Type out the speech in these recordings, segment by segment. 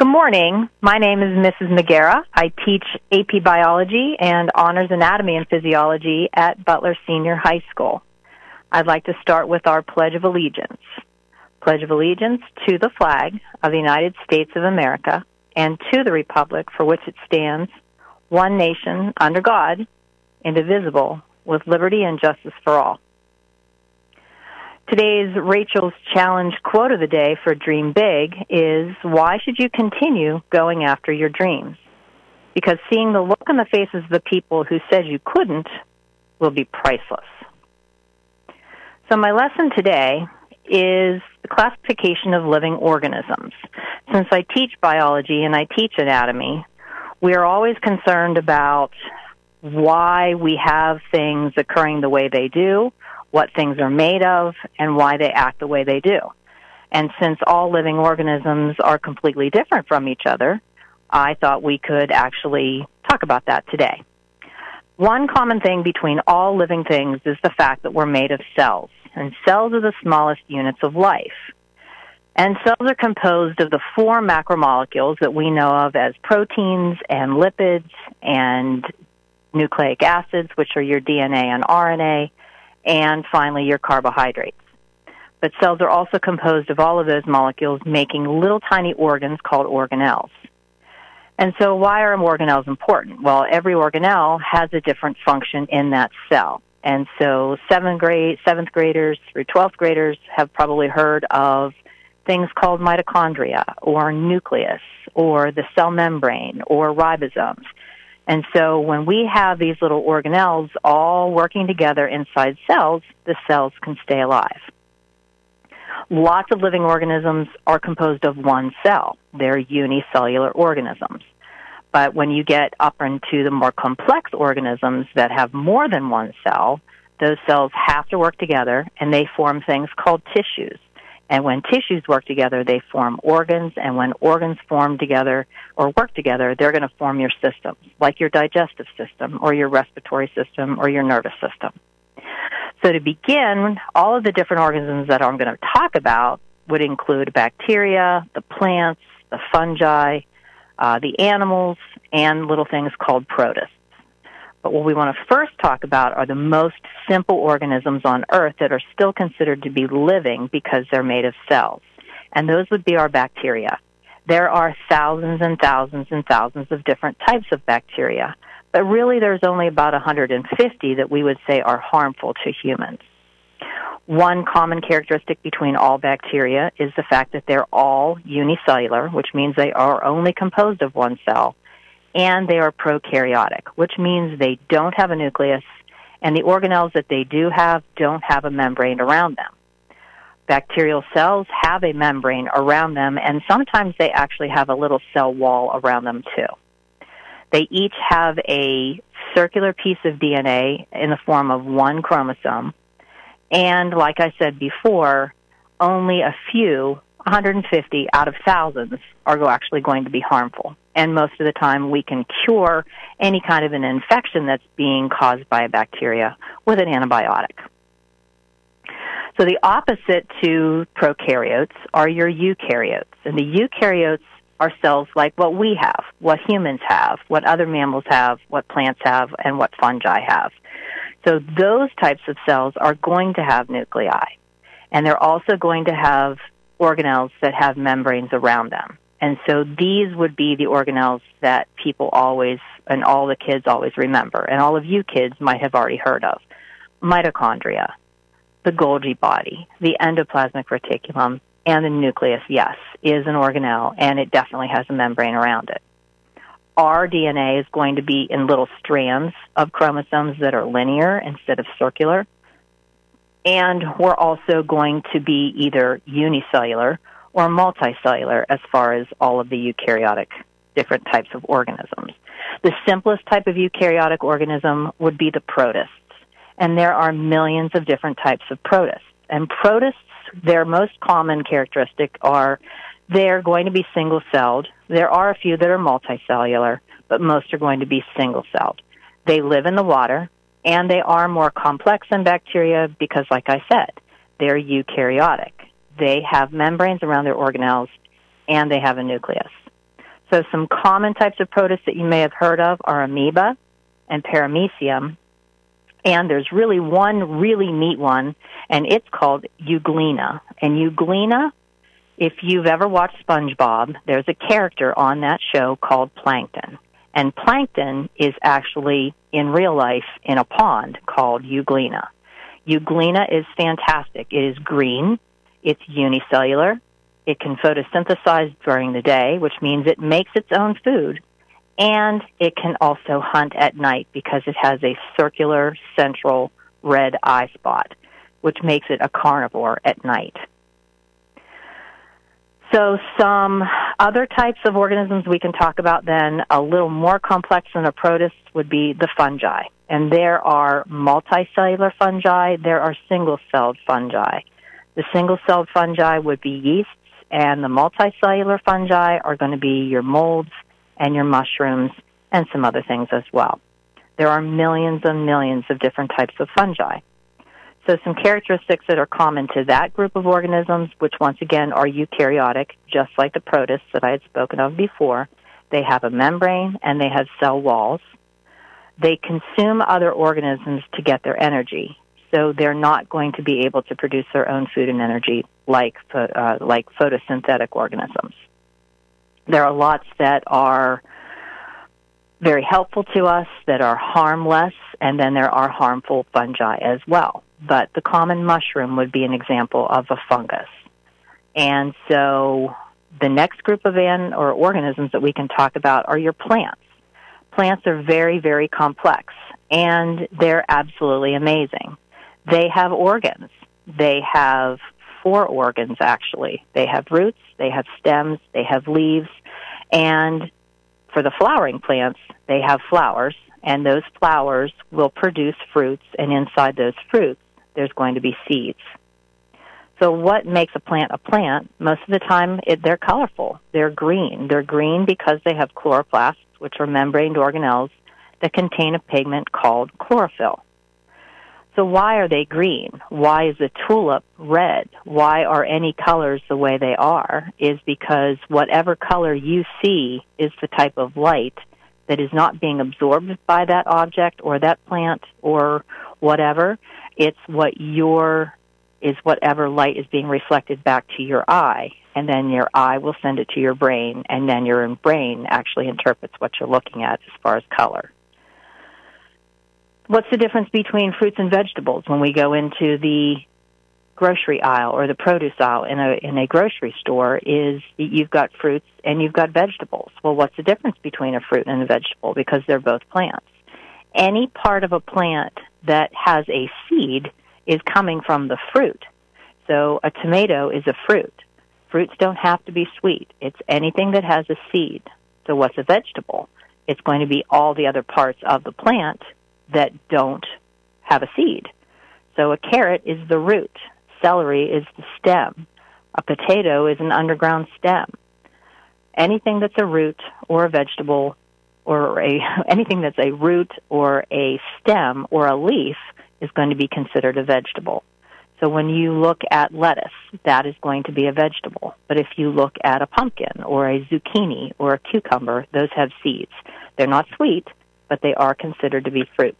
Good morning. My name is Mrs. Magera. I teach AP Biology and Honors Anatomy and Physiology at Butler Senior High School. I'd like to start with our Pledge of Allegiance. Pledge of Allegiance to the flag of the United States of America and to the republic for which it stands, one nation, under God, indivisible, with liberty and justice for all. Today's Rachel's Challenge quote of the day for Dream Big is, why should you continue going after your dreams? Because seeing the look on the faces of the people who said you couldn't will be priceless. So my lesson today is the classification of living organisms. Since I teach biology and I teach anatomy, we are always concerned about why we have things occurring the way they do, what things are made of, and why they act the way they do. And since all living organisms are completely different from each other, I thought we could actually talk about that today. One common thing between all living things is the fact that we're made of cells, and cells are the smallest units of life. And cells are composed of the four macromolecules that we know of as proteins and lipids and nucleic acids, which are your DNA and RNA, and finally your carbohydrates. But cells are also composed of all of those molecules making little tiny organs called organelles. And so why are organelles important? Well, every organelle has a different function in that cell. And so 7th graders through 12th graders have probably heard of things called mitochondria or nucleus or the cell membrane or ribosomes. And so when we have these little organelles all working together inside cells, the cells can stay alive. Lots of living organisms are composed of one cell. They're unicellular organisms. But when you get up into the more complex organisms that have more than one cell, those cells have to work together, and they form things called tissues. And when tissues work together, they form organs, and when organs form together or work together, they're going to form your systems, like your digestive system or your respiratory system or your nervous system. So to begin, all of the different organisms that I'm going to talk about would include bacteria, the plants, the fungi, the animals, and little things called protists. But what we want to first talk about are the most simple organisms on Earth that are still considered to be living because they're made of cells. And those would be our bacteria. There are thousands and thousands and thousands of different types of bacteria, but really there's only about 150 that we would say are harmful to humans. One common characteristic between all bacteria is the fact that they're all unicellular, which means they are only composed of one cell, and they are prokaryotic, which means they don't have a nucleus, and the organelles that they do have don't have a membrane around them. Bacterial cells have a membrane around them, and sometimes they actually have a little cell wall around them too. They each have a circular piece of DNA in the form of one chromosome, and like I said before, only a few, 150 out of thousands, are actually going to be harmful. And most of the time we can cure any kind of an infection that's being caused by a bacteria with an antibiotic. So the opposite to prokaryotes are your eukaryotes. And the eukaryotes are cells like what we have, what humans have, what other mammals have, what plants have, and what fungi have. So those types of cells are going to have nuclei. And they're also going to have organelles that have membranes around them. And so these would be the organelles that people always, and all the kids always remember, and all of you kids might have already heard of. Mitochondria, the Golgi body, the endoplasmic reticulum, and the nucleus, yes, is an organelle, and it definitely has a membrane around it. Our DNA is going to be in little strands of chromosomes that are linear instead of circular. And we're also going to be either unicellular or multicellular as far as all of the eukaryotic different types of organisms. The simplest type of eukaryotic organism would be the protists. And there are millions of different types of protists. And protists, their most common characteristic are they're going to be single-celled. There are a few that are multicellular, but most are going to be single-celled. They live in the water, and they are more complex than bacteria because, like I said, they're eukaryotic. They have membranes around their organelles, and they have a nucleus. So some common types of protists that you may have heard of are amoeba and paramecium. And there's really one really neat one, and it's called euglena. And euglena, if you've ever watched SpongeBob, there's a character on that show called Plankton. And Plankton is actually, in real life, in a pond called euglena. Euglena is fantastic. It is green. It's unicellular. It can photosynthesize during the day, which means it makes its own food. And it can also hunt at night because it has a circular central red eye spot, which makes it a carnivore at night. So some other types of organisms we can talk about then, a little more complex than a protist, would be the fungi. And there are multicellular fungi, there are single-celled fungi. The single-celled fungi would be yeasts, and the multicellular fungi are going to be your molds and your mushrooms and some other things as well. There are millions and millions of different types of fungi. So some characteristics that are common to that group of organisms, which once again are eukaryotic, just like the protists that I had spoken of before. They have a membrane and they have cell walls. They consume other organisms to get their energy. So they're not going to be able to produce their own food and energy like photosynthetic organisms. There are lots that are very helpful to us, that are harmless, and then there are harmful fungi as well. But the common mushroom would be an example of a fungus. And so the next group of organisms that we can talk about are your plants. Plants are very, very complex, and they're absolutely amazing. They have organs. They have 4 organs, actually. They have roots, they have stems, they have leaves, and for the flowering plants, they have flowers, and those flowers will produce fruits, and inside those fruits, there's going to be seeds. So what makes a plant a plant? Most of the time, they're colorful. They're green. They're green because they have chloroplasts, which are membraned organelles that contain a pigment called chlorophyll. So why are they green? Why is the tulip red? Why are any colors the way they are? Is because whatever color you see is the type of light that is not being absorbed by that object or that plant or whatever. It's whatever light is being reflected back to your eye, and then your eye will send it to your brain, and then your brain actually interprets what you're looking at as far as color. What's the difference between fruits and vegetables when we go into the grocery aisle or the produce aisle in a grocery store? Is you've got fruits and you've got vegetables. Well, what's the difference between a fruit and a vegetable? Because they're both plants. Any part of a plant that has a seed is coming from the fruit. So a tomato is a fruit. Fruits don't have to be sweet. It's anything that has a seed. So what's a vegetable? It's going to be all the other parts of the plant that don't have a seed. So a carrot is the root. Celery is the stem. A potato is an underground stem. Anything that's a root or a vegetable or anything that's a root or a stem or a leaf is going to be considered a vegetable. So when you look at lettuce, that is going to be a vegetable. But if you look at a pumpkin or a zucchini or a cucumber, those have seeds. They're not sweet, but they are considered to be fruits.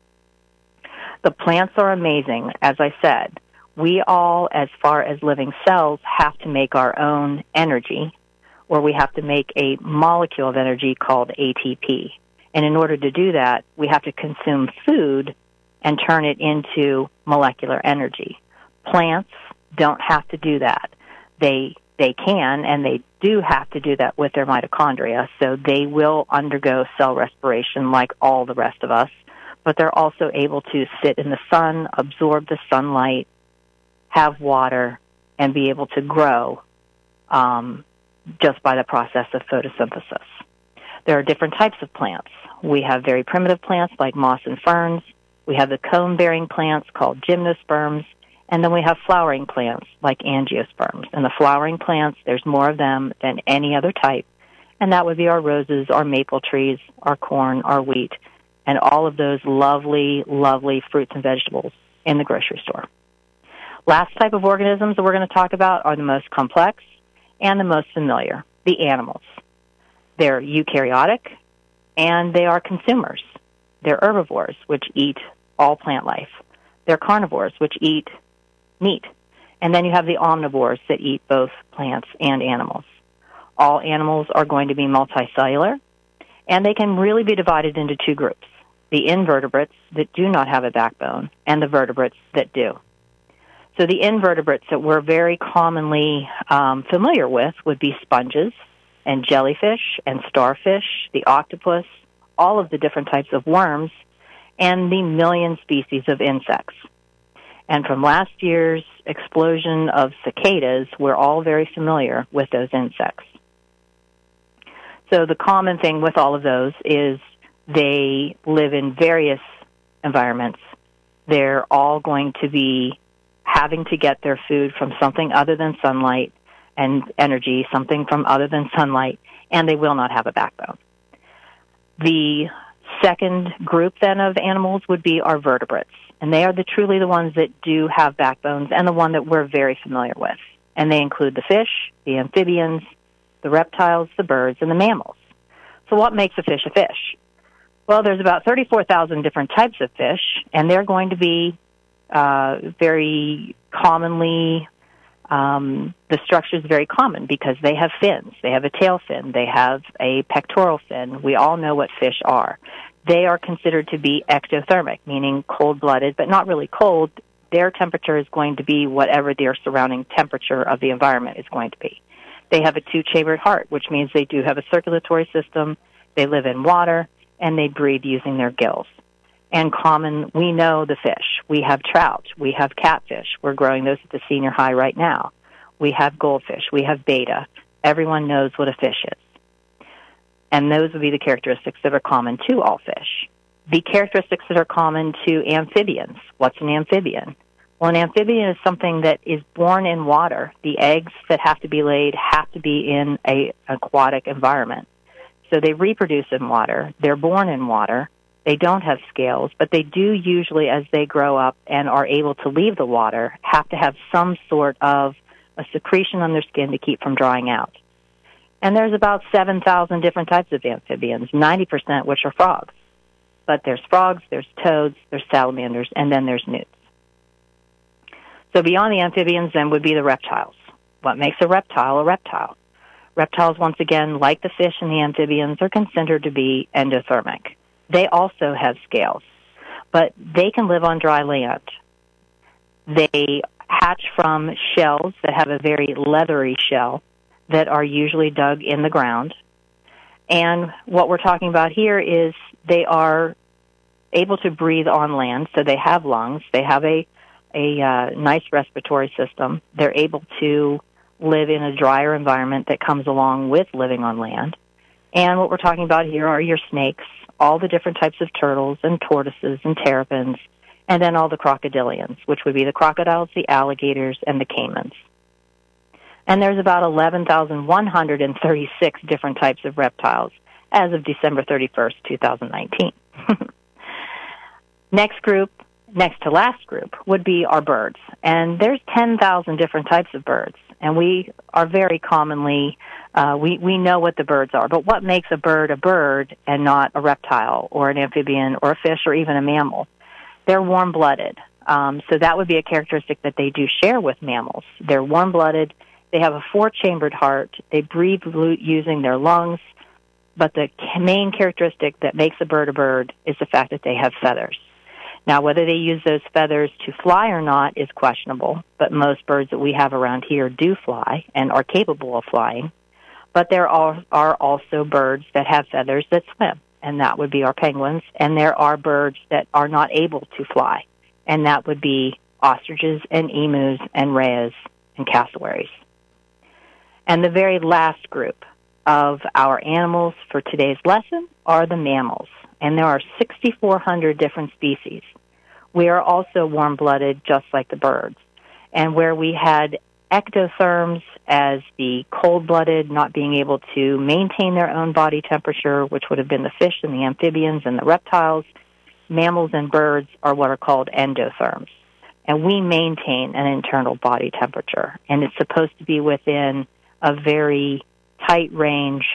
The plants are amazing. As I said, we all, as far as living cells, have to make our own energy, or we have to make a molecule of energy called ATP. And in order to do that, we have to consume food and turn it into molecular energy. Plants don't have to do that. They can, and they do have to do that with their mitochondria, so they will undergo cell respiration like all the rest of us, but they're also able to sit in the sun, absorb the sunlight, have water, and be able to grow just by the process of photosynthesis. There are different types of plants. We have very primitive plants like moss and ferns. We have the cone-bearing plants called gymnosperms, and then we have flowering plants like angiosperms. And the flowering plants, there's more of them than any other type, and that would be our roses, our maple trees, our corn, our wheat, and all of those lovely, lovely fruits and vegetables in the grocery store. Last type of organisms that we're going to talk about are the most complex and the most familiar, the animals. They're eukaryotic, and they are consumers. They're herbivores, which eat all plant life. They're carnivores, which eat meat. And then you have the omnivores that eat both plants and animals. All animals are going to be multicellular, and they can really be divided into two groups: the invertebrates that do not have a backbone and the vertebrates that do. So the invertebrates that we're very commonly familiar with would be sponges and jellyfish and starfish, the octopus, all of the different types of worms, and the million species of insects. And from last year's explosion of cicadas, we're all very familiar with those insects. So the common thing with all of those is they live in various environments. They're all going to be having to get their food from something other than sunlight and energy, something from other than sunlight, and they will not have a backbone. The second group then of animals would be our vertebrates, and they are truly the ones that do have backbones and the one that we're very familiar with. And they include the fish, the amphibians, the reptiles, the birds, and the mammals. So what makes a fish a fish? Well, there's about 34,000 different types of fish, and they're going to be very commonly, the structure is very common because they have fins. They have a tail fin. They have a pectoral fin. We all know what fish are. They are considered to be ectothermic, meaning cold-blooded, but not really cold. Their temperature is going to be whatever their surrounding temperature of the environment is going to be. They have a two-chambered heart, which means they do have a circulatory system. They live in water, and they breathe using their gills. And common, we know the fish. We have trout. We have catfish. We're growing those at the senior high right now. We have goldfish. We have betta. Everyone knows what a fish is. And those would be the characteristics that are common to all fish. The characteristics that are common to amphibians. What's an amphibian? Well, an amphibian is something that is born in water. The eggs that have to be laid have to be in an aquatic environment. So they reproduce in water. They're born in water. They don't have scales, but they do usually, as they grow up and are able to leave the water, have to have some sort of a secretion on their skin to keep from drying out. And there's about 7,000 different types of amphibians, 90% which are frogs. But there's frogs, there's toads, there's salamanders, and then there's newts. So beyond the amphibians then would be the reptiles. What makes a reptile a reptile? Reptiles, once again, like the fish and the amphibians, are considered to be endothermic. They also have scales, but they can live on dry land. They hatch from shells that have a very leathery shell that are usually dug in the ground. And what we're talking about here is they are able to breathe on land, so they have lungs. They have a nice respiratory system. They're able to live in a drier environment that comes along with living on land. And what we're talking about here are your snakes, all the different types of turtles and tortoises and terrapins, and then all the crocodilians, which would be the crocodiles, the alligators, and the caimans. And there's about 11,136 different types of reptiles as of December 31st, 2019. Next to last group, would be our birds. And there's 10,000 different types of birds. And we are very commonly, we know what the birds are. But what makes a bird and not a reptile or an amphibian or a fish or even a mammal? They're warm-blooded. So that would be a characteristic that they do share with mammals. They're warm-blooded. They have a four-chambered heart. They breathe using their lungs. But the main characteristic that makes a bird is the fact that they have feathers. Now, whether they use those feathers to fly or not is questionable, but most birds that we have around here do fly and are capable of flying. But there are also birds that have feathers that swim, and that would be our penguins. And there are birds that are not able to fly, and that would be ostriches and emus and rheas and cassowaries. And the very last group of our animals for today's lesson are the mammals. And there are 6,400 different species. We are also warm-blooded, just like the birds. And where we had ectotherms as the cold-blooded, not being able to maintain their own body temperature, which would have been the fish and the amphibians and the reptiles, mammals and birds are what are called endotherms. And we maintain an internal body temperature. And it's supposed to be within a very tight range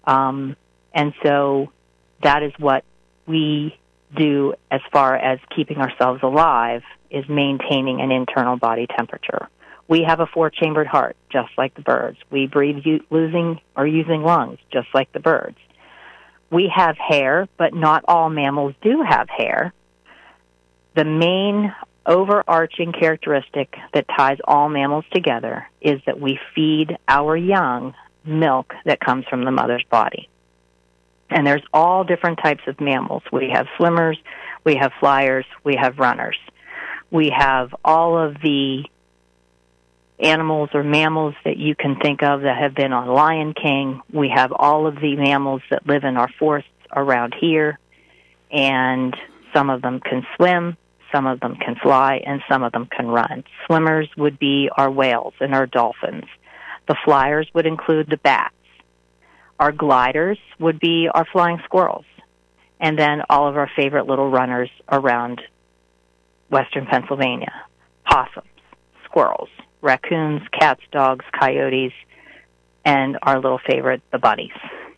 And so that is what we do as far as keeping ourselves alive, is maintaining an internal body temperature. We have a 4-chambered heart, just like the birds. We breathe using lungs, just like the birds. We have hair, but not all mammals do have hair. The main overarching characteristic that ties all mammals together is that we feed our young milk that comes from the mother's body. And there's all different types of mammals. We have swimmers, we have flyers, we have runners. We have all of the animals or mammals that you can think of that have been on Lion King. We have all of the mammals that live in our forests around here, and some of them can swim, some of them can fly, and some of them can run. Swimmers would be our whales and our dolphins. The flyers would include the bats. Our gliders would be our flying squirrels. And then all of our favorite little runners around western Pennsylvania: possums, squirrels, raccoons, cats, dogs, coyotes, and our little favorite, the bunnies.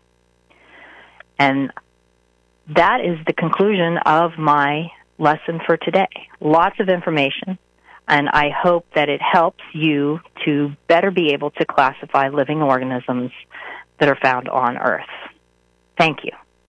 And that is the conclusion of my lesson for today. Lots of information, and I hope that it helps you to better be able to classify living organisms that are found on Earth. Thank you.